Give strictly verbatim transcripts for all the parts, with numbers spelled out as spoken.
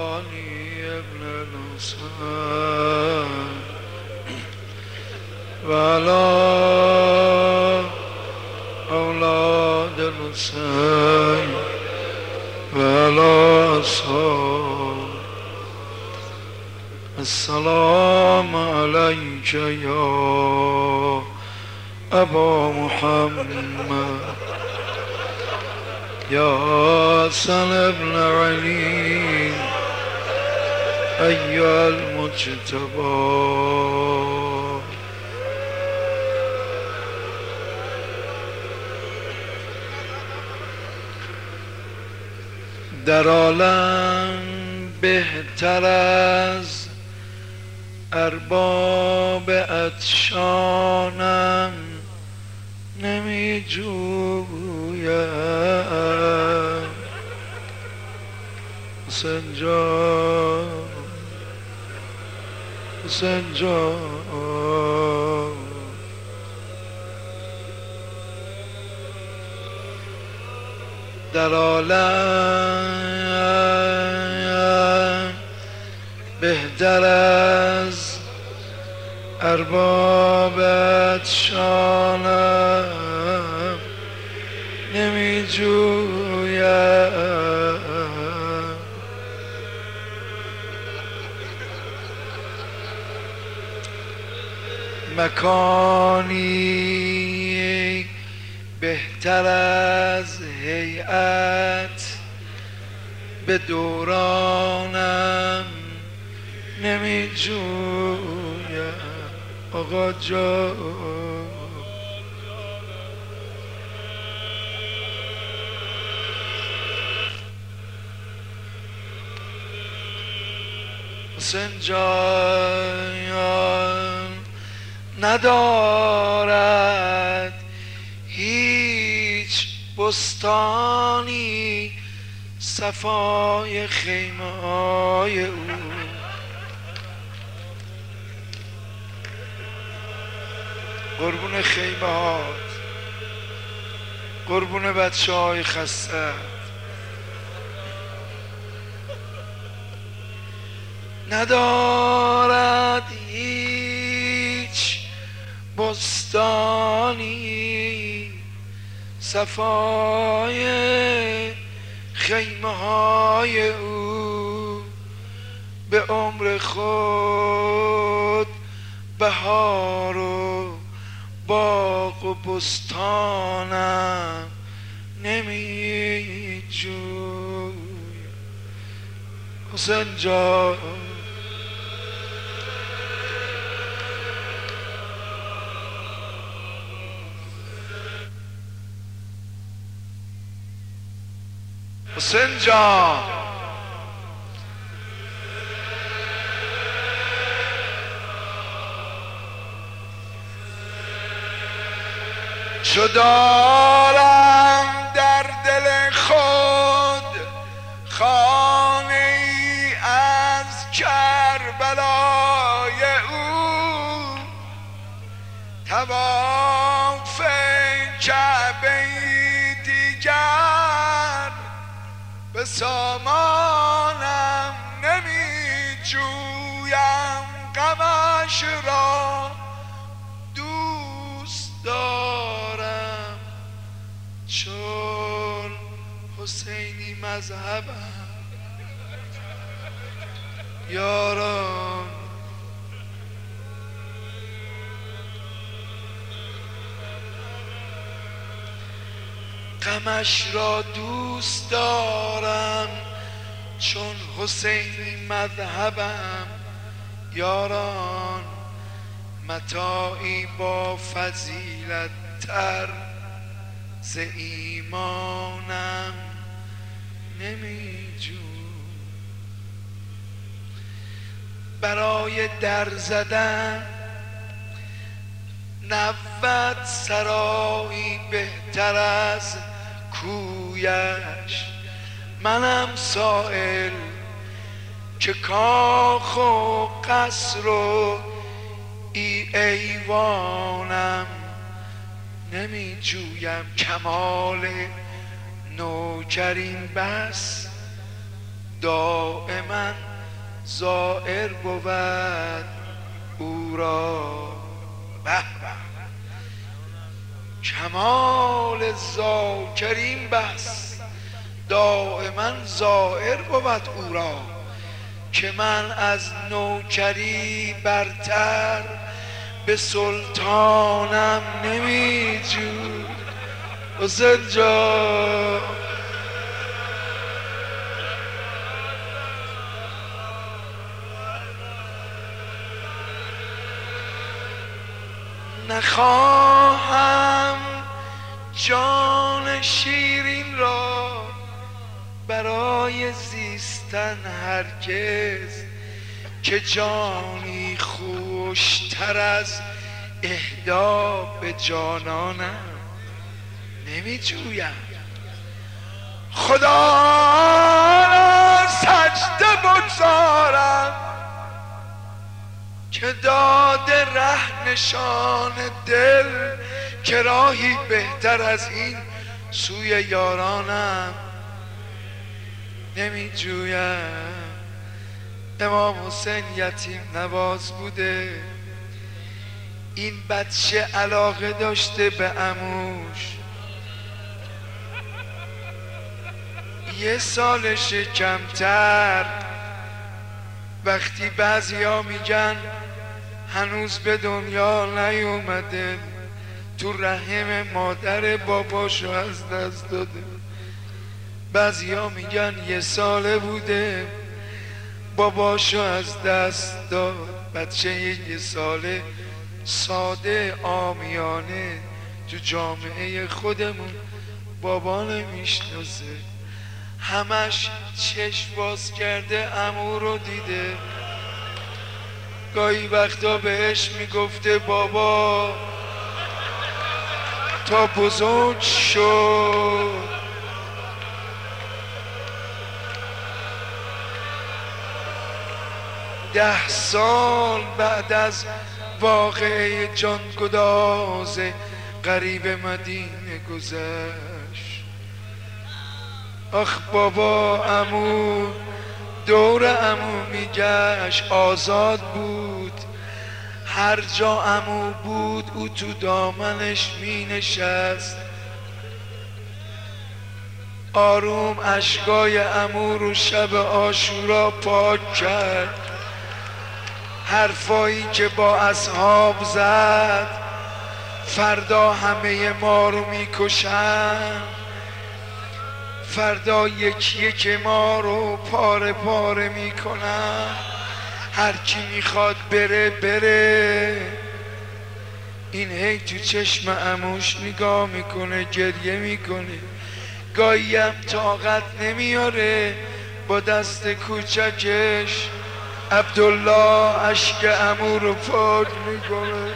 علي ابن الحسين وعلى أولاد الحسين وعلى أصحاب. السلام عليك يا أبا محمد يا حسن ابن علي أيها المجتبى. در عالم بهتر از ارباب عطشانم نمی جویم. حسین جان حسین جان در عالم بهتر از ارباب عطشانم نمی جویم. مکانی بهتر از هیئت به دورانم نمی جویم. آقا جان حسین جان ندارد هیچ بستانی صفای خیمه های او. قربون خیمه هات، قربون بچه های خسته، ندارد هیچ بستانی صفای خیمه های او. به عمر خود بهار و باغ و بستانم نمی جویم. حسین جان حسین جان چو دارم در دل خود خانه ای از کربلای او. طواف کعبه دیگر به سامانم نمی جویم. غمش را دوست دارم چون حسینی مذهبم. یاران غمش را دوست دارم چون حسینی مذهبم. یاران متاعی با فضیلت تر ز ایمانم نمی جویم. برای در زدن نود سرایی بهتر از کویش. منم سائل که کاخ و قصر و ای ایوانم نمی جویم. کمال نوکرین بس دائما زائر بود او را. به به کمال ذاکرین بس دائما زائر بود او را، که من از نوکری برتر به سلطانم نمی جویم. حسین جان نخواهم جان شیرین را برای زیستن هرگز، که جانی خوشتر از اهدا به جانانم نمی جویم. خدا را سجده بگذارم که داده ره نشان دل، که راهی بهتر از این سوی یارانم نمی جویم. امام حسین یتیم نواز بوده، این بچه علاقه داشته به عموش، یه سالش کمتر. وقتی بعضی ها میگن هنوز به دنیا نیومده، تو رحم مادر باباشو از دست داده. بعضی ها میگن یه ساله بوده باباشو از دست داد. بچه یه ساله ساده عامیانه تو جامعه خودمون بابا نمیشناسه، همش چشم باز کرده عمو رو دیده. گاهی وقتا بهش میگفته بابا تا بزرگ شد. ده سال بعد از واقعه جانگداز غریب مدینه گذشت. آخ بابا عمو دور عمو میگشت، آزاد بود، هر جا عمو بود او تو دامنش می نشست. آروم اشکای عمو رو شب عاشورا پاک کرد. حرفایی که با اصحاب زد فردا همه ما رو میکشن، فردا یکی یک ما رو پاره پاره میکنن، هر کی میخواد بره بره. این هی تو چشم عموش نگاه میکنه، گریه میکنه، گاهی هم طاقت نمیاره با دست کوچکش عبدالله اشک عمو رو پاک میکنه.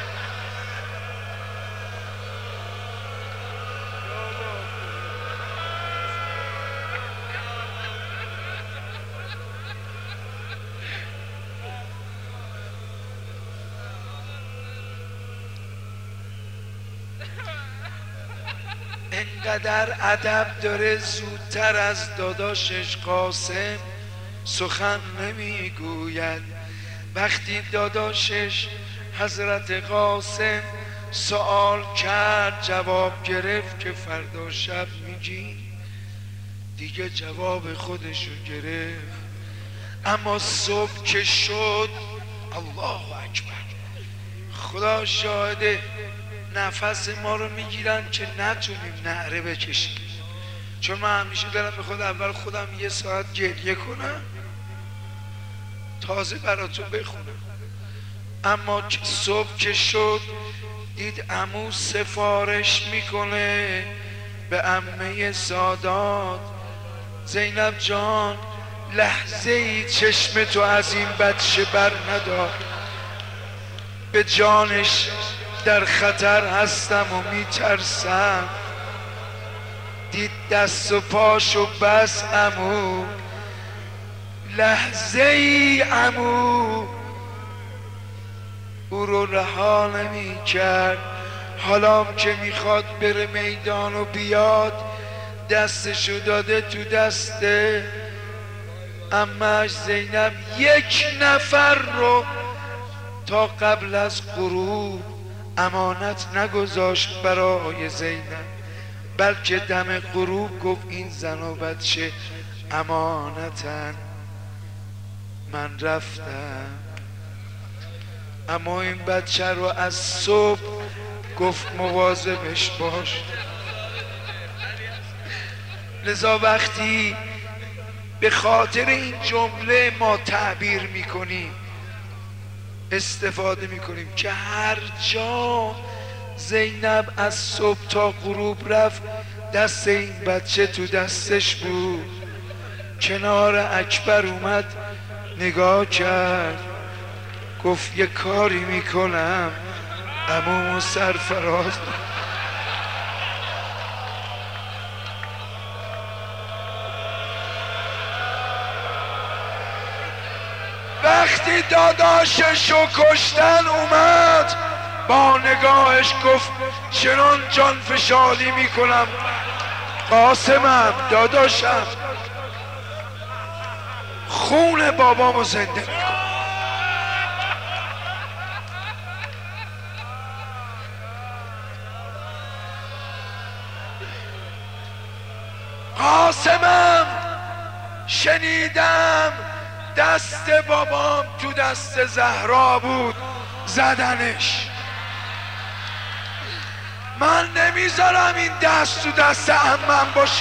انقدر ادب داره زودتر از داداشش قاسم سخن نمیگوید. وقتی داداشش حضرت قاسم سوال کرد جواب گرفت که فردا شب میگی، دیگه جواب خودشو گرفت. اما صبح که شد الله اکبر، خدا شاهده نفس ما رو میگیرن که نتونیم نعره بکشیم. چون من همیشه دارم به خود اول خودم یه ساعت گریه کنم تازه براتون بخونم. اما صبح که شد دید عمو سفارش میکنه به عمه سادات، زینب جان لحظه ای چشم تو از این بچه بر ندار، به جانش در خطر هستم و میترسم. دید دست و پاشو بس عمو، لحظه ای عمو او رو رها نمی کرد. حالا که میخواد بره میدان و بیاد دستشو داده تو دست امش زینب یک نفر رو تا قبل از غروب امانت نگذاشت برای زینب، بلکه دم غروب گفت این زن و بچه امانتن، من رفتم. اما این بچه رو از صبح گفت مواظبش باش. لذا وقتی به خاطر این جمله ما تعبیر میکنیم، استفاده میکنیم که هر جا زینب از صبح تا غروب رفت دست این بچه تو دستش بود، کنار اکبر اومد نگاه کرد گفت یه کاری میکنم عمومو سرفراز. وقتی داداششو کشتن اومد با نگاهش گفت چنان جان فشاری میکنم قاسمم داداشم خون بابامو زنده میکنم. قاسمم شنیدم دست بابام تو دست زهرا بود زدنش، من نمیذارم این دست تو دست عمم باشه.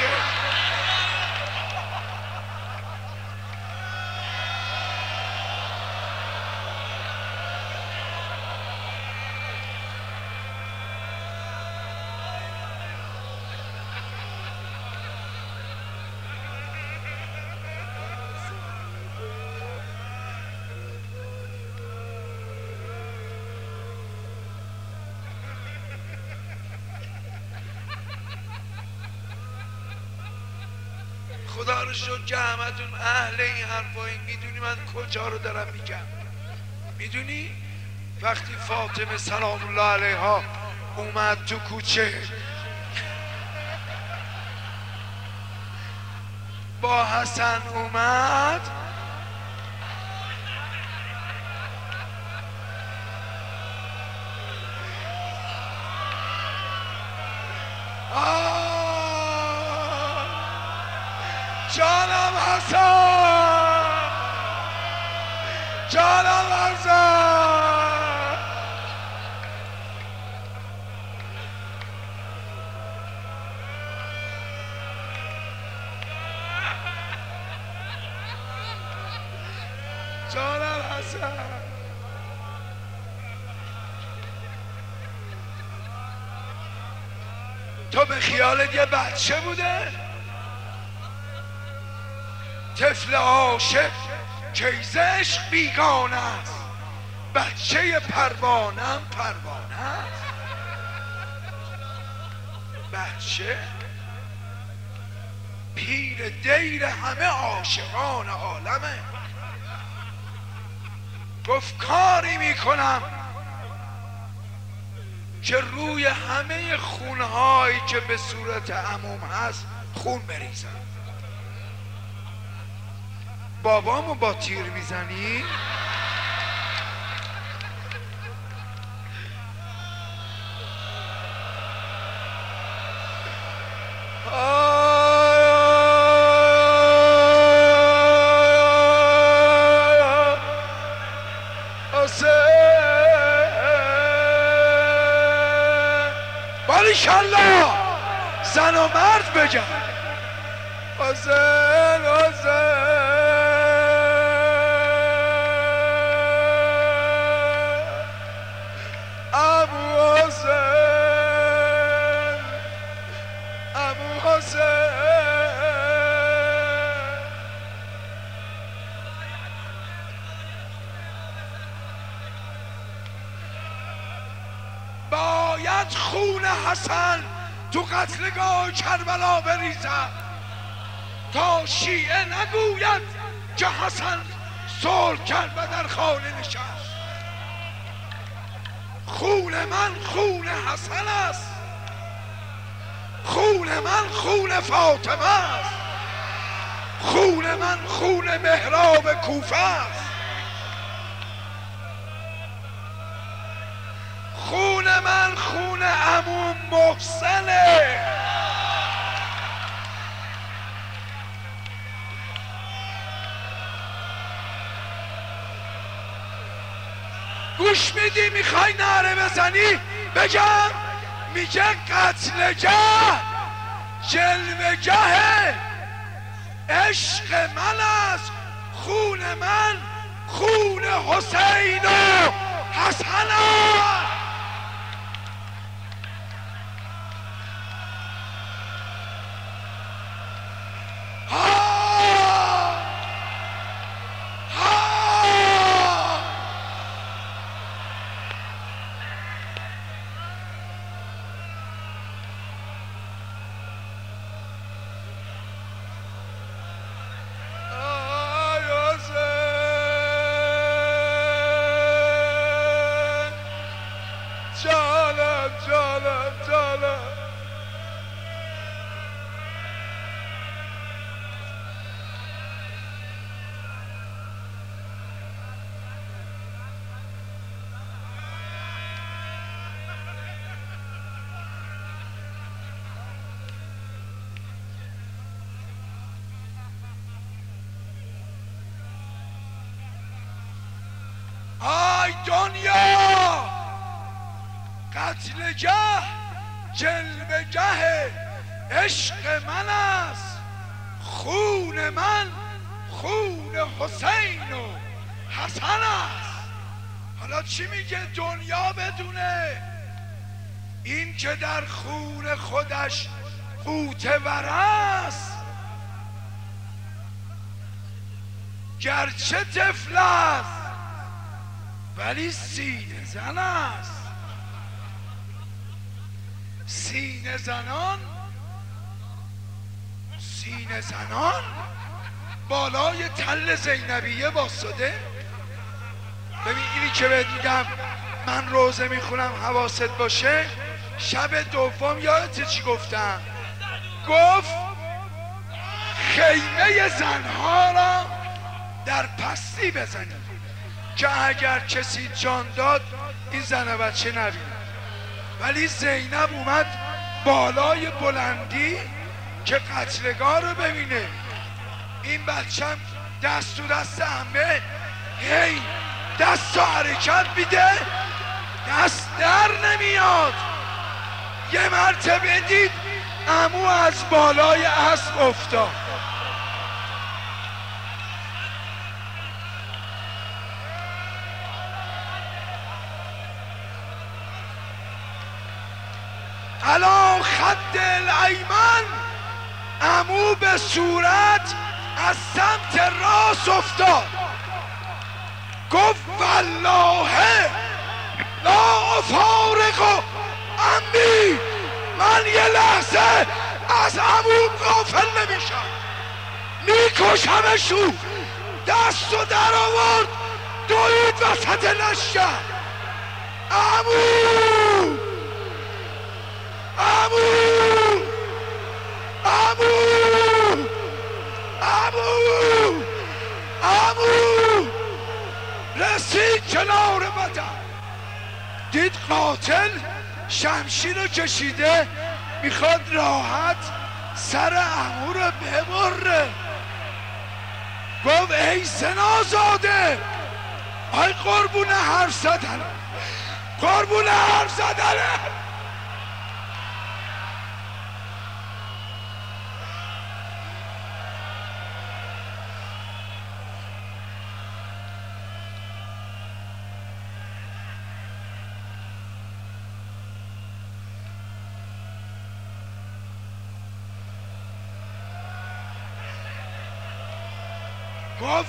خدا رو شکر که همتون اهل این حرفایی. میدونی من کجا رو دارم میگم؟ میدونی وقتی فاطمه سلام الله علیها اومد تو کوچه با حسن اومد، جانم حسن جانم حسن جانم حسن تو به خیالت یه بچه بوده؟ طفل عاشق کیز عشق بیگانه است، بچه پروانم پروانه است. بچه پیر دیر همه عاشقان عالمه. گفت کاری میکنم که روی همه خونهایی که به صورت عموم هست خون بریزم. بابامو با تیر میزنی؟ باریکالله زن و مرد بگم حسین حسین ابو حسین ابو حسین باید خون حسن تو قتلگاه کربلا بریزد تا شیعه نگوید که حسن صلح کرد و در خانه نشست. خون من خون حسن است، خون من خون فاطمه است، خون من خون محراب کوفه است، خون من خون عموم محسنه. گوش میدی میخوای نعره بزنی؟ بگم میگه قتلگه جلوگه عشق من است، خون من خون حسین و حسن است. دنیا قتلگه جلوگه عشق من است، خون من خون حسین و حسن است. حالا چی میگه دنیا بدونه؟ این که در خون خودش قوتور است، گرچه طفل است ولی سینه زن است. سینه زنان سینه زنان بالای تل زینبیه واسطه. ببین اینی که بهت میگم من روزه میخونم حواست باشه. شب دوم یادت چی گفتم؟ گفت خیمه زنها را در پستی بزنید که اگر کسی جان داد این زن و بچه نبینه. ولی زینب اومد بالای بلندی که قتلگاه رو ببینه. این بچم دست تو دست عمه هی دست و حرکت میده، دست در نمیاد. یه مرتبه دید عمو از بالای اسب افتاد. علا خد الایمن عمو به صورت از سمت راست افتاد. گفت والله لا افارق عمی، من یه لحظه از عمو غافل نمیشم، میکشمشون. دستو در آورد دوید وسط لشکر. عمو عمو عمو عمو عمو رسید کنار بدن، دید قاتل شمشیر رو کشیده میخواد راحت سر عمو رو ببره. گفت ای زنازاده، آی قربون حرف زدن، قربون حرف زدن. گفت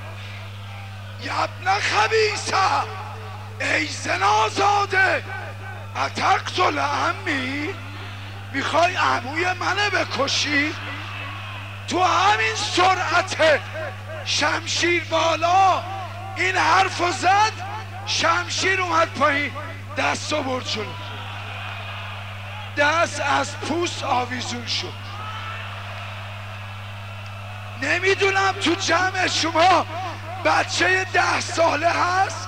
یبن خبیثه، ای زنازاده، اتقتل عمی، میخوای عموی منه بکشی؟ تو همین سرعت شمشیر بالا این حرفو زد، شمشیر اومد پایین، دستو برد جلو، دست از پوست آویزون شد. نمیدونم تو جمع شما بچه ده ساله هست؟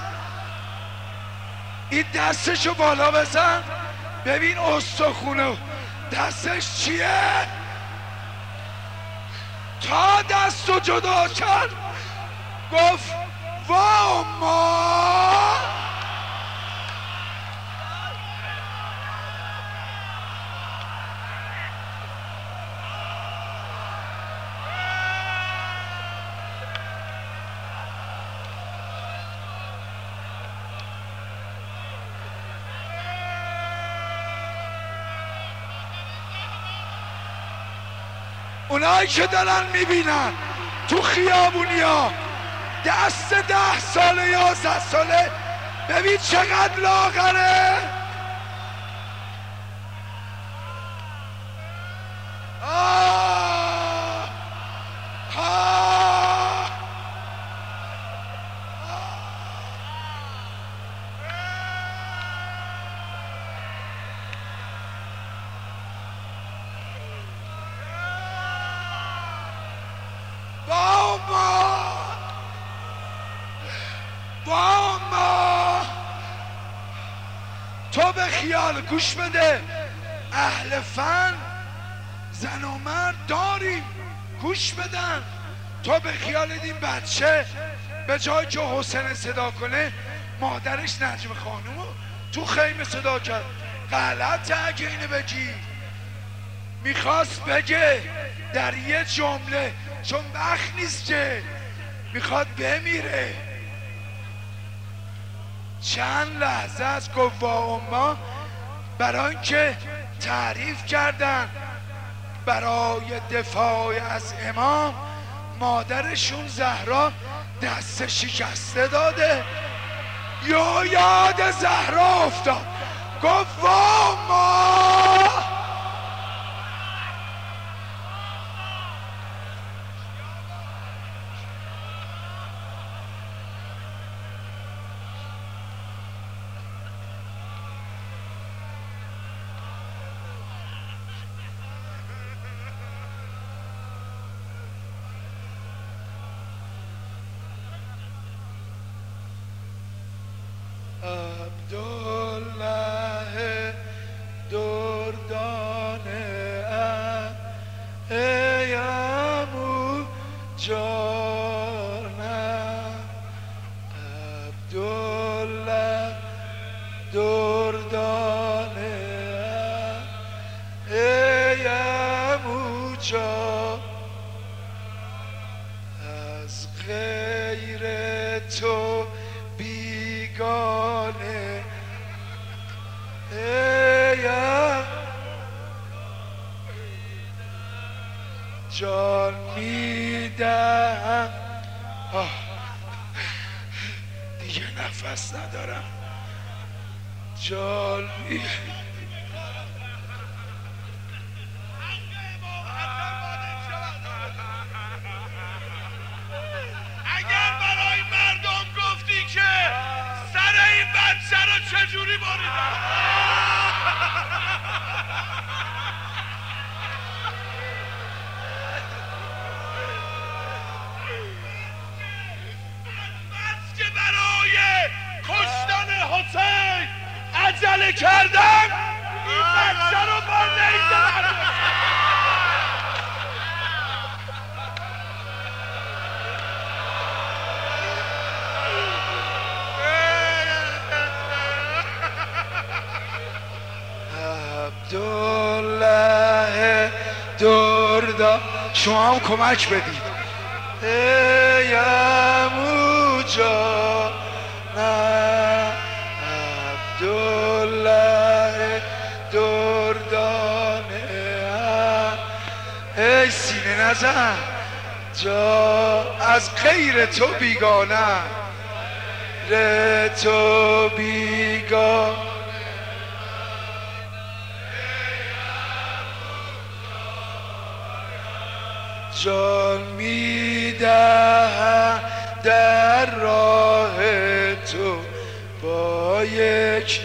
این دستشو بالا بزن ببین استخونه دستش چیه؟ تا دستو جدا کرد گفت وا ما اونایی که دارن میبینن تو خیابونیا دست ده ساله یازده ساله ببین چقدر لاغره. آه آه بابا بابا تو به خیال گوش بده، اهل فن زن و مرد داریم گوش بدن. تو به خیال این بچه به جای که حسین صدا کنه مادرش نجم خانومو تو خیمه صدا کرد. غلطه اگه اینو بگی. میخواست بگه در یه جمله چون وقت نیست که میخواد بمیره. چند لحظه از گفت وا اما برای اینکه تعریف کردن برای دفاع از امام مادرشون زهرا دست شکسته داده. یا یاد زهرا افتاد گفت وا ما عبدالله دردانه ای عمو جانم. عبدالله دردانه ای عمو جان از غیر تو بیگانه ایم جان میدم. دیگه نفس ندارم. جان میدم. چجوری باریدن بس که برای کشتن حسین عجله کردم این بچه رو با نیزه عبدالله دردا شما هم کمک بدید. ای عمو جانم عبدالله دردانه ای سینه نزن جا از غیر تو بیگانه ر تو بیگانه جان میدهم در راه تو با یک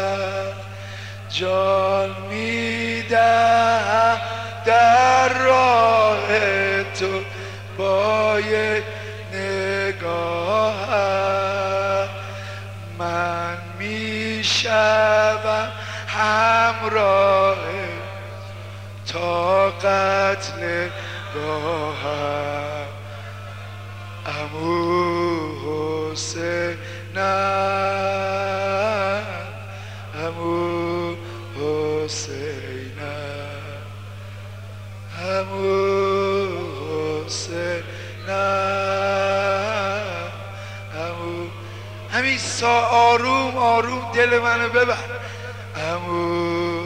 نگاهت. جان میدهم در راه با یک نگاه من میشوم همراه تا قتل گاهم عمو حسینم عمو حسینم عمو حسینم عمو همین سا آروم آروم دل منو ببر عمو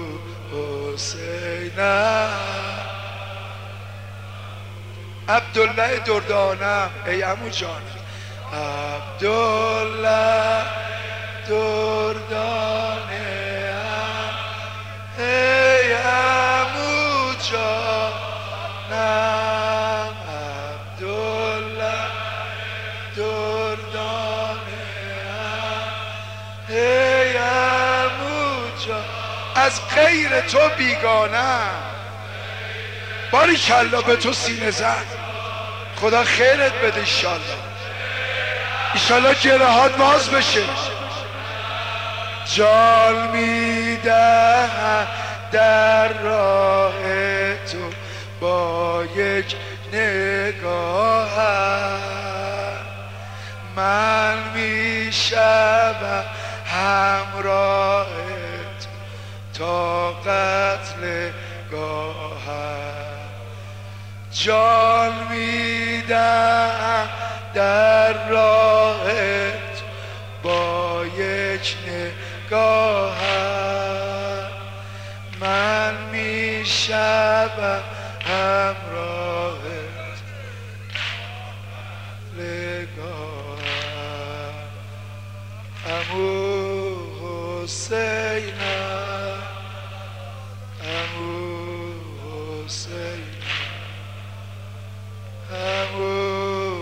حسینم عبدالله دردانم ای عمو جان عبدالله دردانم ای عمو جانم عبدالله دردانم ای عمو جان از غیر تو بیگانم باریکلا به تو سینه زد خدا خیرت بده ایشالله ایشالله گرهات باز بشه جان میدهم در راه تو با یک نگاه من میشوم همراه تو تا قتل گاهم جان میدم در راهت با یک نگاه من میشوم همراهت نگاه عمو حسینم عمو حسینم عمو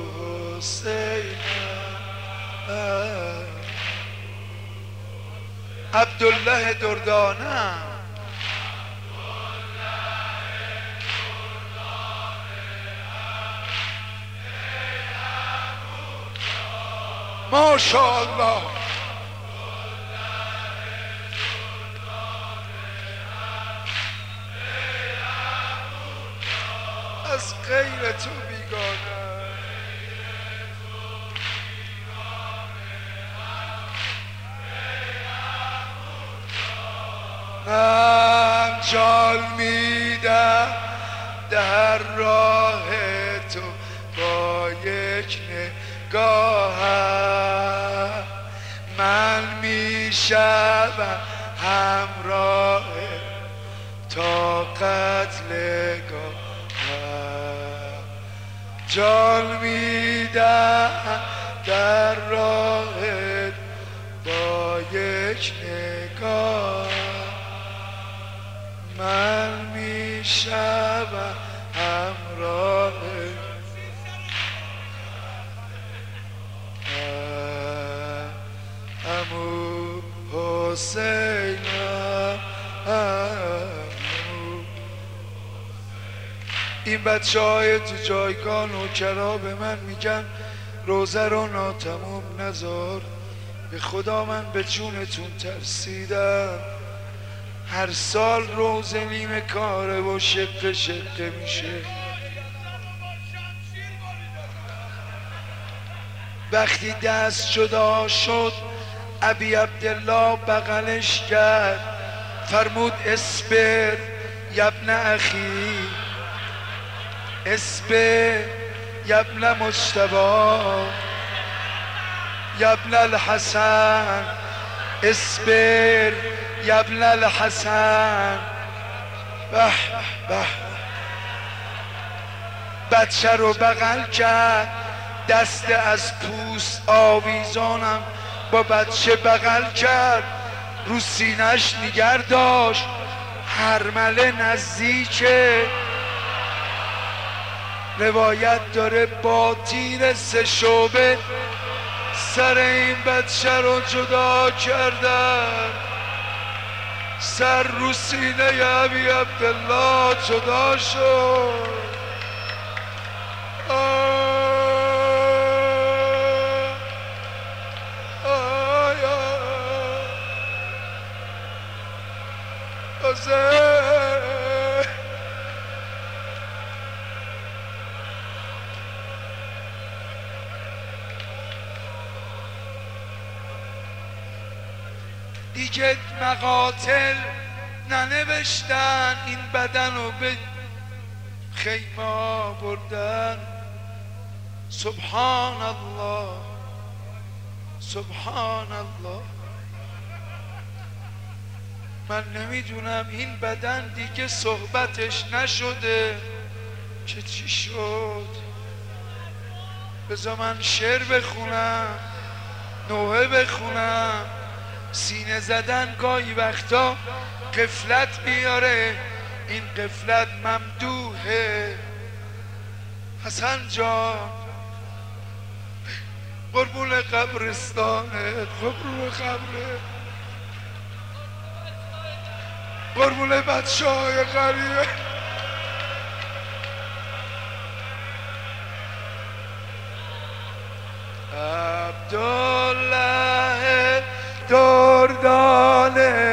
حسینم عبدالله دردانم ماشاءالله از غیر تو بیگانه من جان میدم در راه تو با یک نگاه من میشوم همراه تا قتل گاه جان میدم در راهت با یک نگاه من میشوم همراه عمو حسینم این بچه های تو جایگاه نوکرا به من میگن روزه رو ناتموم نذار به خدا من به جونتون ترسیدم هر سال روزه نیمه کاره و شقه شقه میشه وقتی دست جدا شد ابی عبدالله بغلش کرد فرمود اسبر یبن اخی اسبر یبن مجتبی یبن الحسن اسبر یبن الحسن به به بچه رو بغل کرد دست از پوست آویزانم با بچه بغل کرد رو سینش نگر داشت هرمله نزدیکه روایت داره با تیر سه شعبه سر این بچه رو جدا کردن سر رو سینه ابی عبدالله جدا شد تازه. دیگه مقاتل ننوشتن، این بدن رو به خیمه بردن. سبحان الله سبحان الله. من نمیدونم این بدن دیگه صحبتش نشده که چی شد. بذار من شعر بخونم، نوحه بخونم. سینه زدن گاهی وقتا غفلت بیاره، این غفلت ممدوحه. حسن جان قربون قبرستانت، قربون قبره، قربون بچه های غریبه. عبدالله دردانه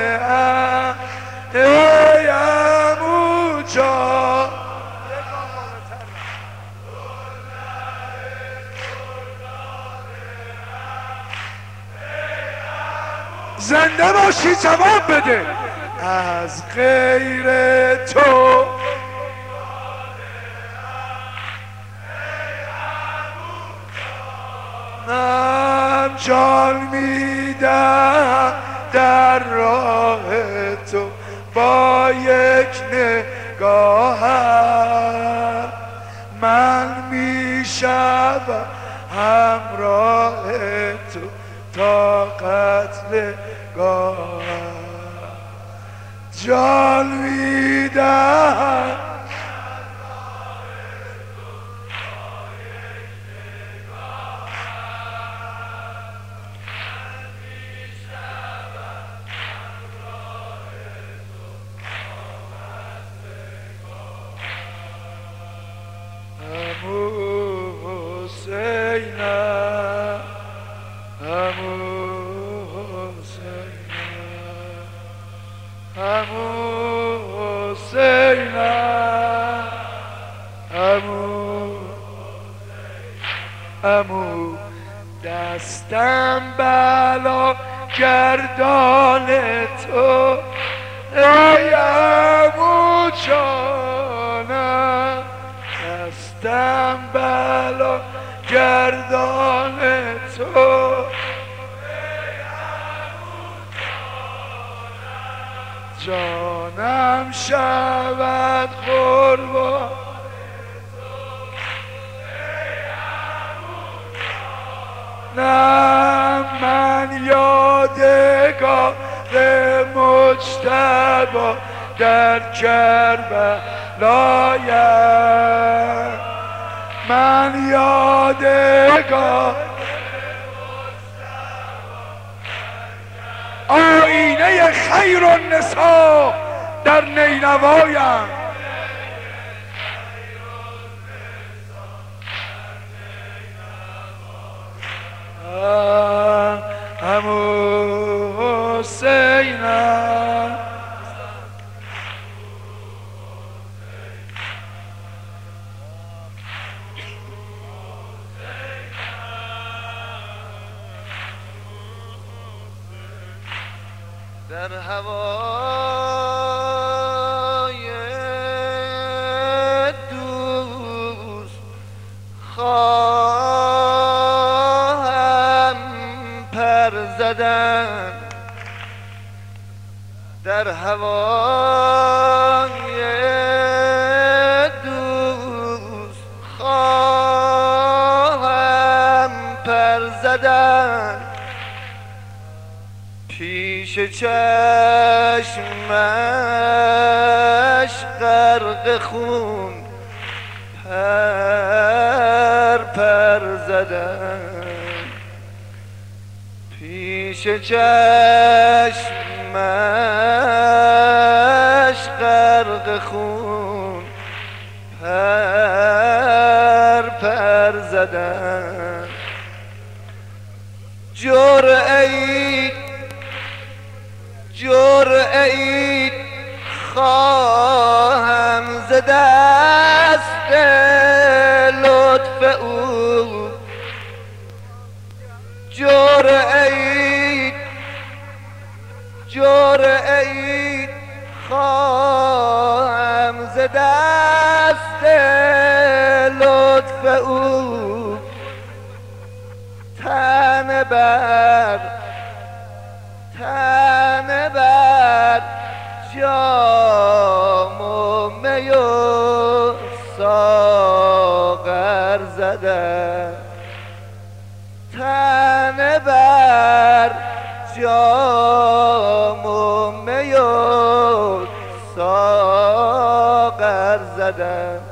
ای عمو جان، زنده باشی جواب بده. از غیر تو من جان میدم در راه تو، با یک نگاهم من میشم همراه تو تا قتل گاهم. جان میدم امو دستم بلا گردان تو، ای امو جانم دستم بلا گردان تو. جانم شود قربان نه من یادگار مجتبی در کربلایم، من یادگار آینه خیر النساء در نینوایم. عمو حسینم در هوای دوست خواهم پر زدن، در هوای دوست خواهم پر زدن. پیش چشمش غرق خون پر پر زدن، پیش چشمش غرق خون پر پر زدن. جرعه‌ای جرعه‌ای خواهم ز دست لطف او جرعه‌ای جرعه‌ای خواهم ز دست لطف او تن بر تن بر جام و می و ساغر زدن تن بر جام و می و ساغر زدن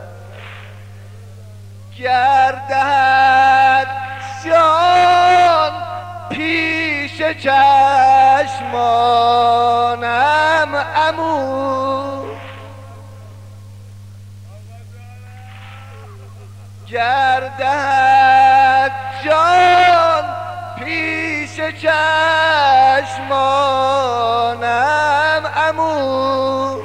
گردد جان پیش چشمانم عمو گردد جان پیش چشمانم عمو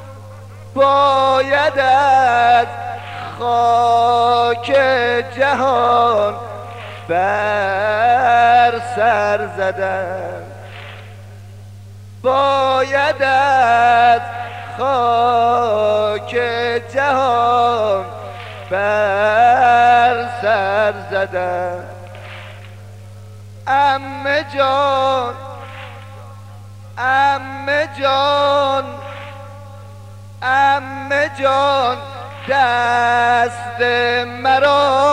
باید از خاک جهان بر سر زدن باید از خاک جهان بر سر زدن عمه جان عمه جان عمه جان دست مرا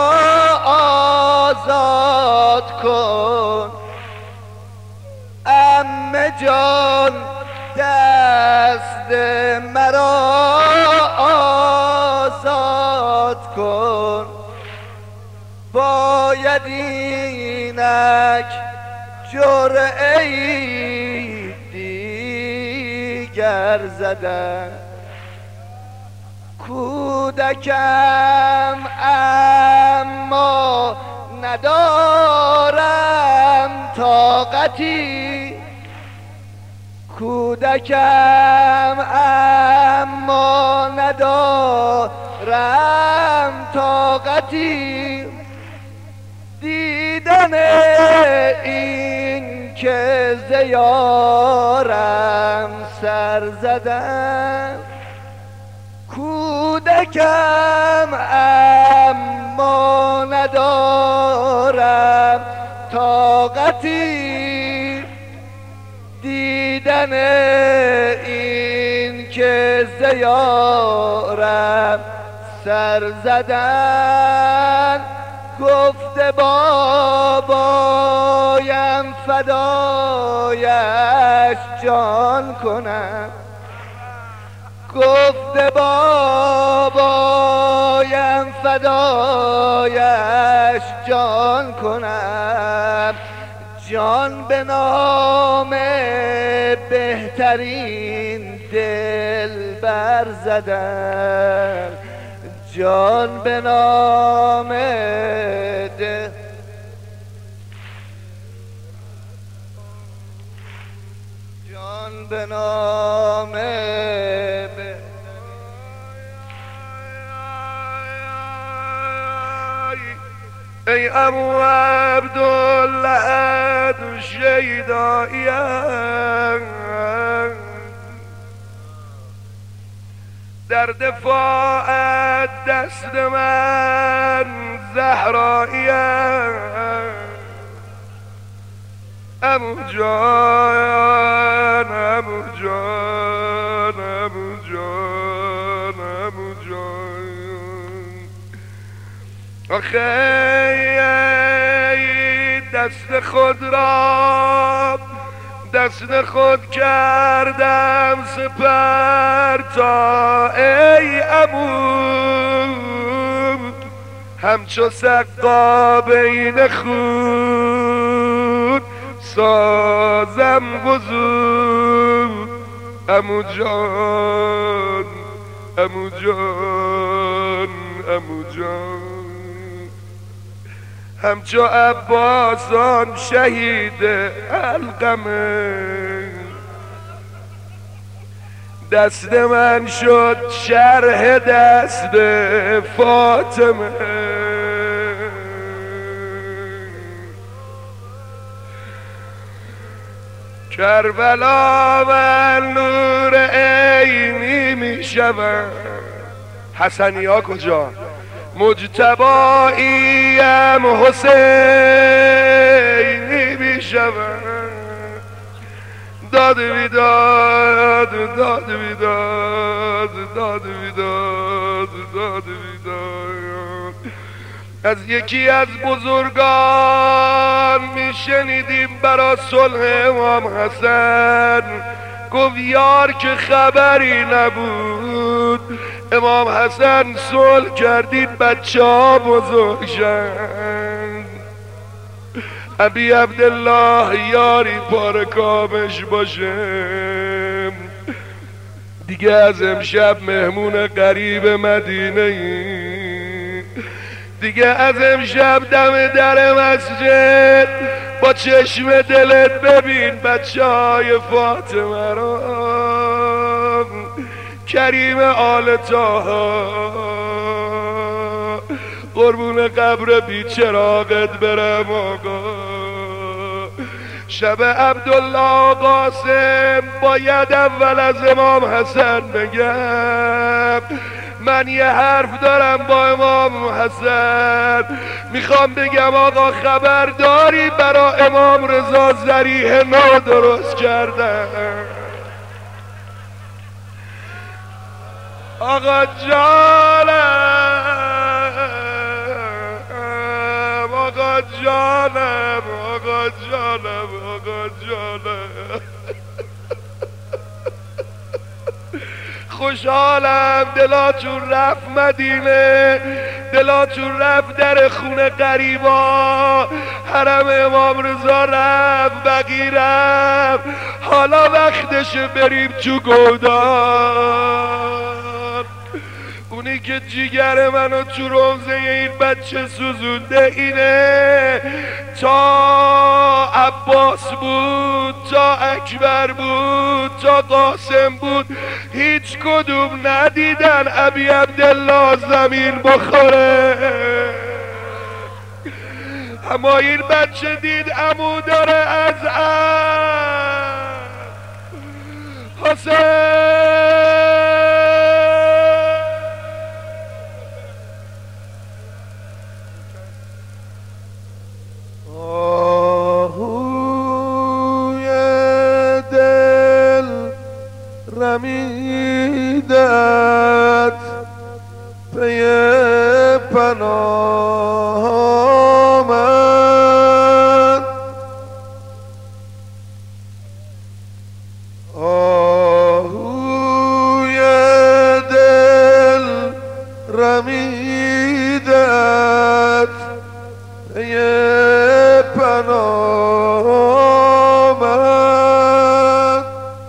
آزاد کن عمه جان دست مرا آزاد کن باید اینک جرعه‌ای دیگر زدن کودکم اما ندارم طاقتی کودکم اما ندارم طاقتی دیدن این که زیارم سر زدن کودکم اما ندارم طاقتی دیدن این که زیارم سر زدن گفته بابایم فدایش جان کنم گفته بابایم فدایش جان کنم جان به نام بهترین دلبر زدن جان به نام ده جان به نام ای ابو عبدالله شیداییم در دفاعت دست من زهراییم عمو جان عمو جان عمو جان عمو جان آخه دست خود را دست خود کردم سپر تا ای عمو همچو سقا بین خود سازم وضو عمو جان عمو جان عمو جان همچو عباسان شهید القمه دست من شد شرح دست فاطمه. کربلا من نور عینی می شود. حسنی ها کجا؟ مجتباییم حسینی می شود. داد بیداد داد بیداد داد بیداد داد بیداد. از یکی از بزرگان میشنیدیم برا صلح امام حسن، گفت یار که خبری نبود امام حسن صلح کردید بچه ها بزرگ شن. ابی عبدالله یاری پاره کامش باشه. دیگه از امشب مهمون قریب مدینه ای، دیگه از امشب دم در مسجد با چشم دلت ببین بچه های فاطمه رو. کریم آل طاها قربون قبر بی چراغت برم آقا. شب عبدالله قاسم باید اول از امام حسن بگم من یه حرف دارم با امام حسن، میخوام بگم آقا خبرداری برا امام رضا ذریح نو درست کردن. آقا جانم آقا جانم آقا جانم آقا جانم خوشحالم دلاتون رفت مدینه، دلاتون رفت در خونه قریبا، حرم امام رضا رفت، بقی رفت، حالا وقتشه بریم تو گودان. اونی که جیگر منو تو روزه این بچه سوزونده اینه تا عباس بود، تا اکبر بود، تا قاسم بود، هیچ کدوم ندیدن ابی عبدالله زمین بخوره. اما این بچه دید عمو داره از عم حسین رمیدت پی پناه آمد. آهوی دل رمیدت پی پناه آمد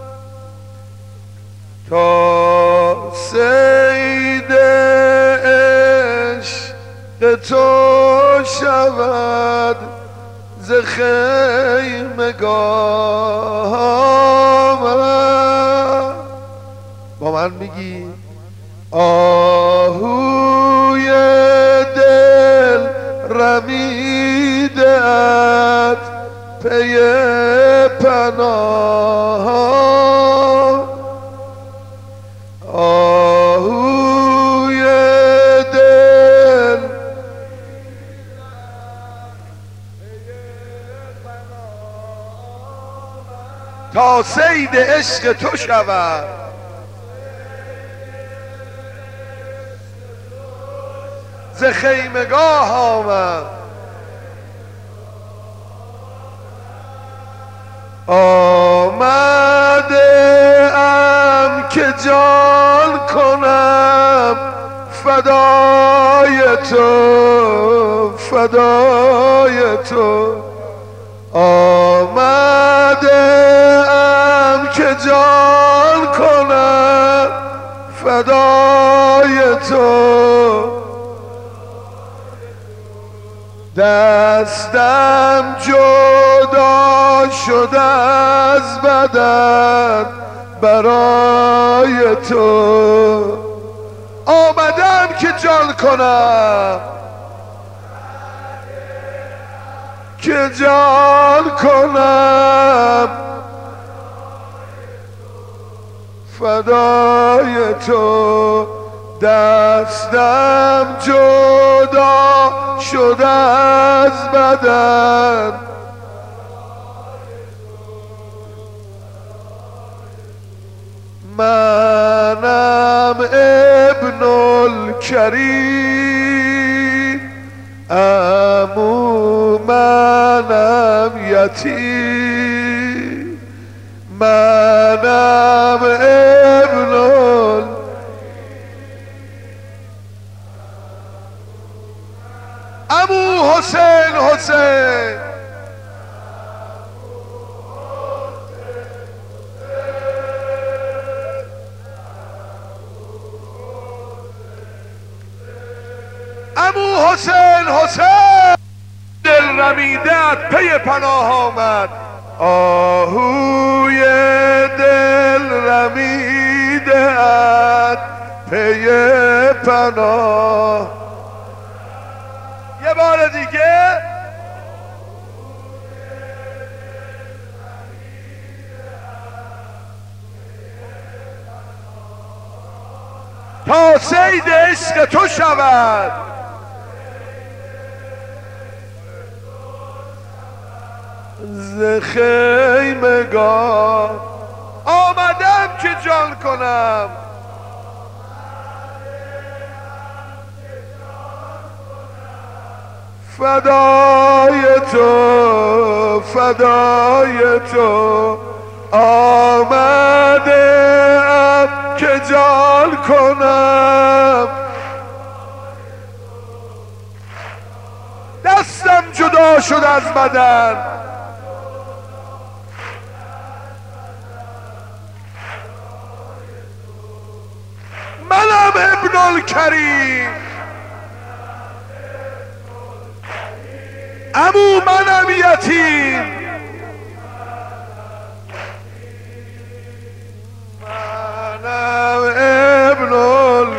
تا سید عشق تو شود ز خیمگاه آمد. با من میگی آهوی دل رمیدت پی پناه آهوی دل تا صید عشق تو شود ز خیمگاه آمد. آمده ام که جان کنم فدای تو فدای تو. آمده ام که جان کنم فدای تو. دستم جدا شده از بدن برای تو آمدم که جان کنم، که جان کنم فدای تو. دستم جدا شده از بدن، منم ابن الکریم، امو منم یتیم، منم ابن ال امو حسین حسین امو حسین حسین دل رمیدت پی پناه آمد، آهوی دل رمیدت پی پناه. یه بار دیگه تا صید عشق تو شود، ز خیمگاه آمدم که جان کنم، فدای تو فدای تو آمدم که جان کنم. دستم جدا شد از بدن، منم ابن الکریم، امو منم یتیم، منم ابن ال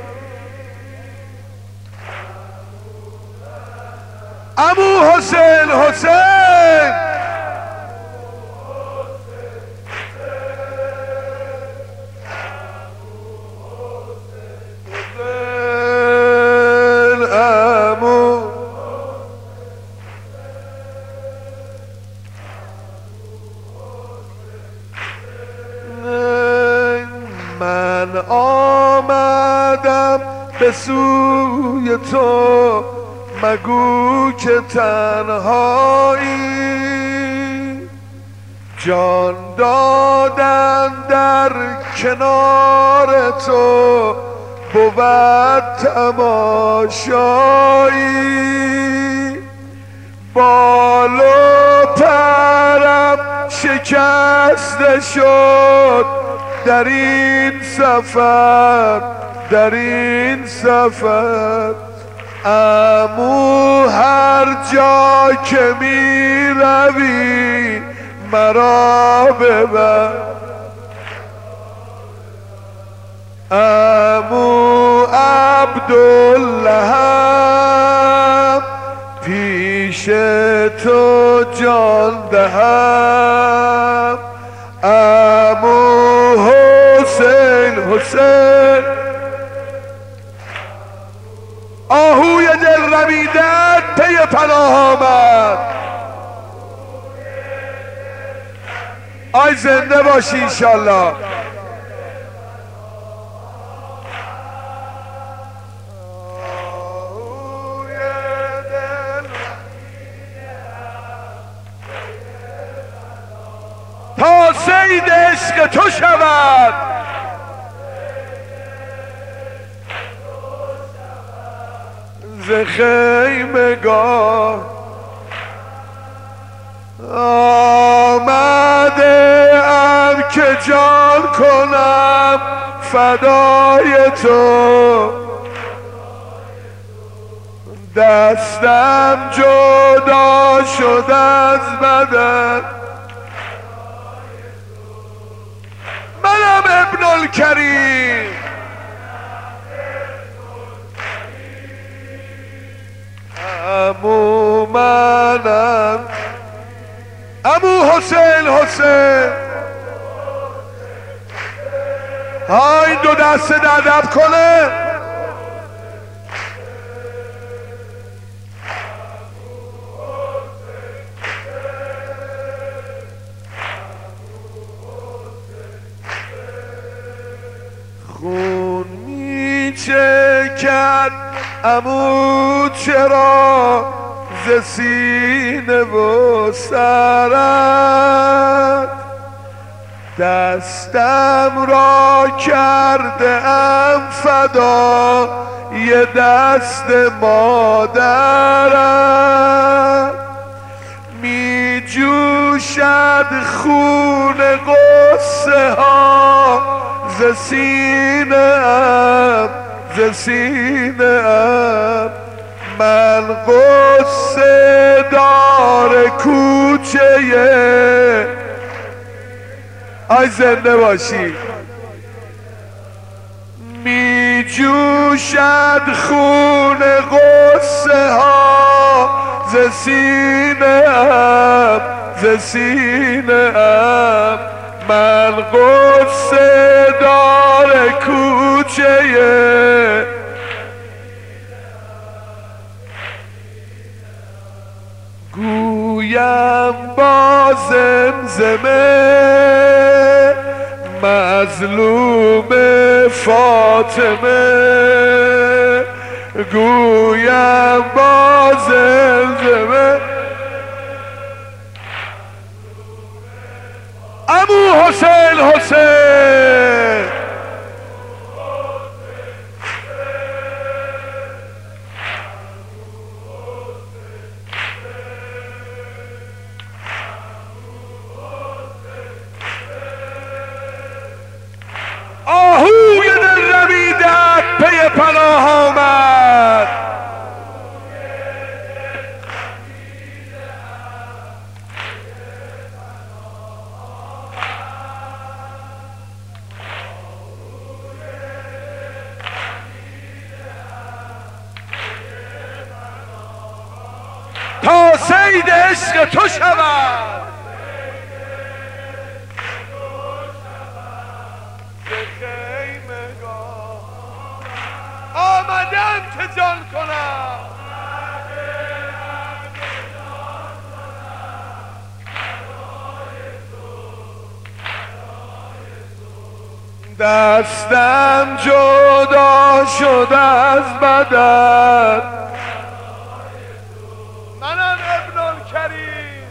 امو حسین حسین من آمدم به سوی تو، مگو که تنهایی، جان دادن در کنار تو بود تماشایی. بال و پرم شکسته شد در این سفر، در این سفر، امو هر جا که می روی مرا ببر، امو عبدالله هم پیش تو جان دهم، امو حسین حسین آهوی دل رمیدت پی پناه آمد. آی زنده باشی انشالله. تا صید عشق تو شود، ز خیمگاه آمده ام که جان کنم فدای تو. دستم جدا شد از بدن، من ابن الکریم امو منم امو حسین حسین ها این دو دسته ادب کنه خون میچکد امو چرا ز سینه و سرت دستم را کرده ام فدا یه دست مادرم می جوشد خون غصه ها ز سینه ام ز سینه ام من غصه دار کوچه آی زنده باشی می جوشد خون غصه ها ز سینه ام ز سینه ام من غصه دار کوچه گویم با زمزمه مظلوم فاطمه گویم با زمزمه امو حسین حسین آهوی دل رمیدت پی پناه آمد تا صید عشق تو شود آمدم که جان کنم دستم جدا شد از بدن منم ابن الکریم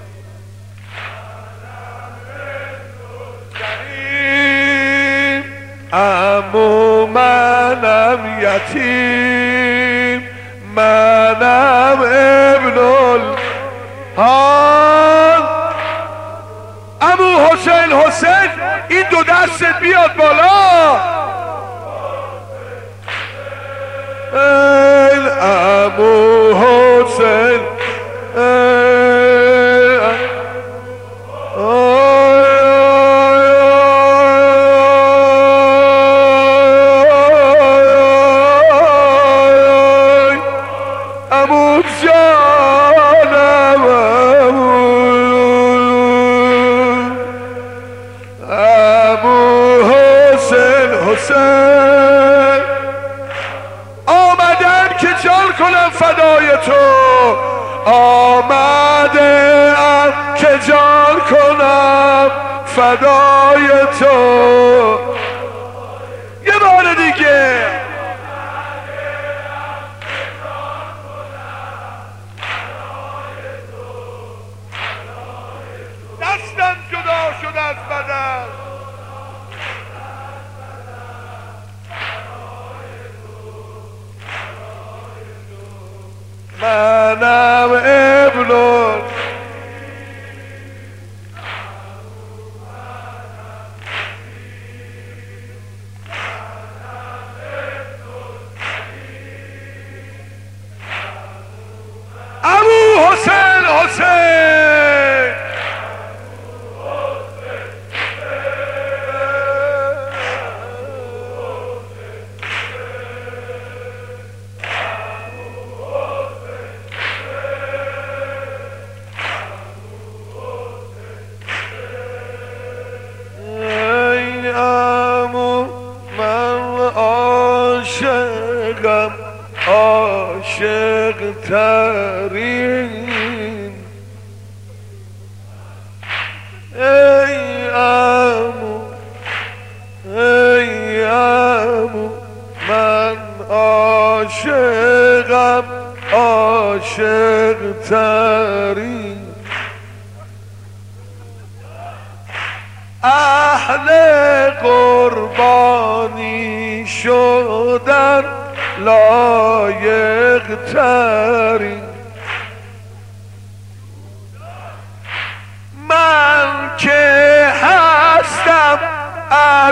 کریم امو منم یتیم منم ابن الحال امو حسین حسین این دو دستت بیاد بالا ای امو حسین آمدم که جان کنم فدای تو آمده ام که جان کنم فدای تو یه بار دیگه دستم جدا شد از بدن منم ابن امو حسین حسین اهل قربانی شدن لایق ترین من که هستم از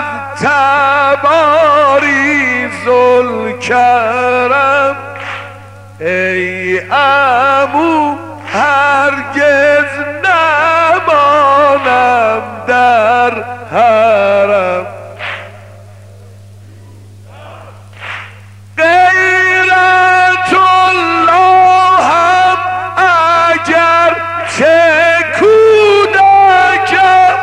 تباریز الکرم ای عمو هرگز نمانم در حرم غیرت الله هم اگر چه کودکم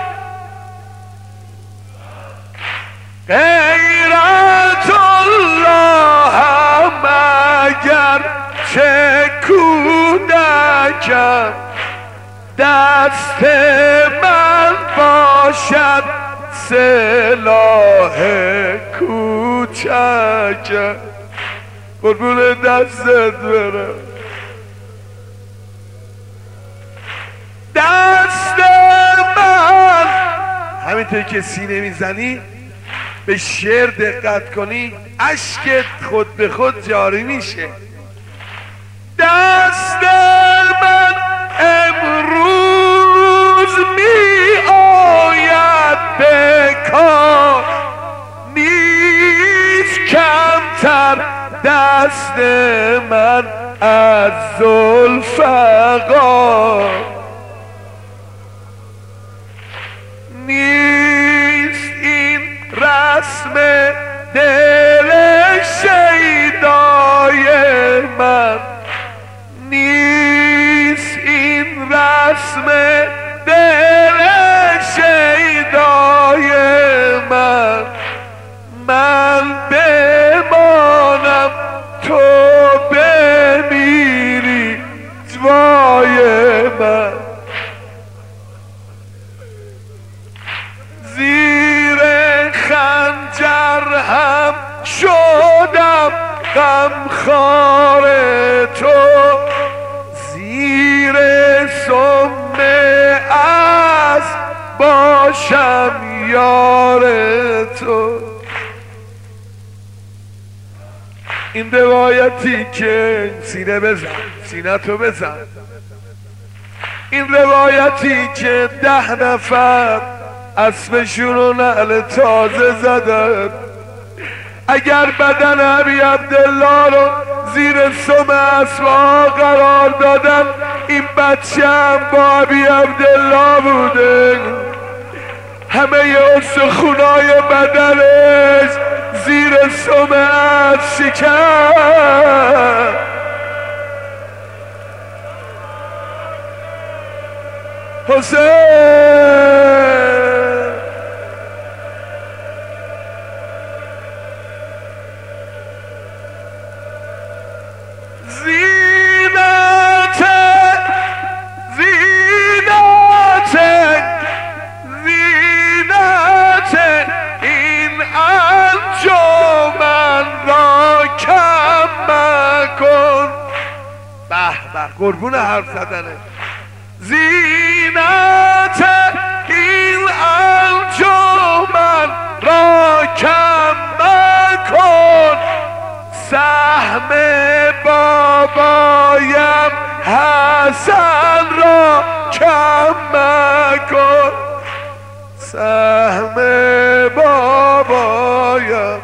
غیرت الله هم اگر چه کودکم دست من باشد سلاح کوچکم قربون دستت برم دست من همینطور که سینه میزنی به شعر دقت کنی اشکت خود به خود جاری میشه دست من امروز می آید به کار نیست کمتر دست من از ذوالفقار نیست این رسم دل شیدای من نیست این رسم دل شیدای من من بمانم تو بمیری جوای من زیر خنجر هم شدم غمخوار تو زیر سم از باشم یار تو این روایتی که سینه بزن سینه تو بزن این روایتی که ده نفر اسبشون رو نعل تازه زدن اگر بدن ابی عبدالله رو زیر سم اسبها قرار دادن این بچه هم با ابی عبدالله بوده همه استخونای بدنش زیر سم اسب شکن حسین زینت زینت زینت این انجمن را کم مکن به به قربون حرف زدنه زینت این انجمن را کم مکن سهم بابایم حسن را کم مکن سهم بابایم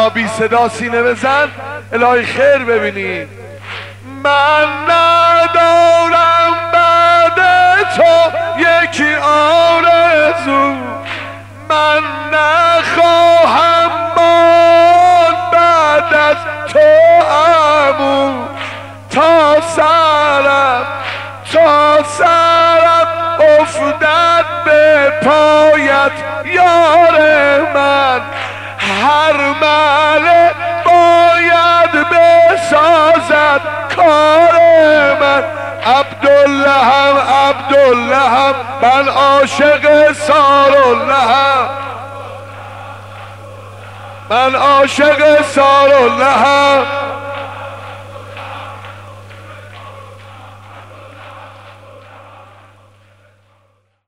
بی صدا سینه بزن الهی خیر ببینی. من ندارم بعد تو یکی آرزو، من نخواهم ماند بعد از تو عمو، تا سرم تا سرم افتد به پایت یار من، هر مله باید بسازد کار من. عبداللهم عبداللهم من عاشق ساراللهم، من عاشق ساراللهم.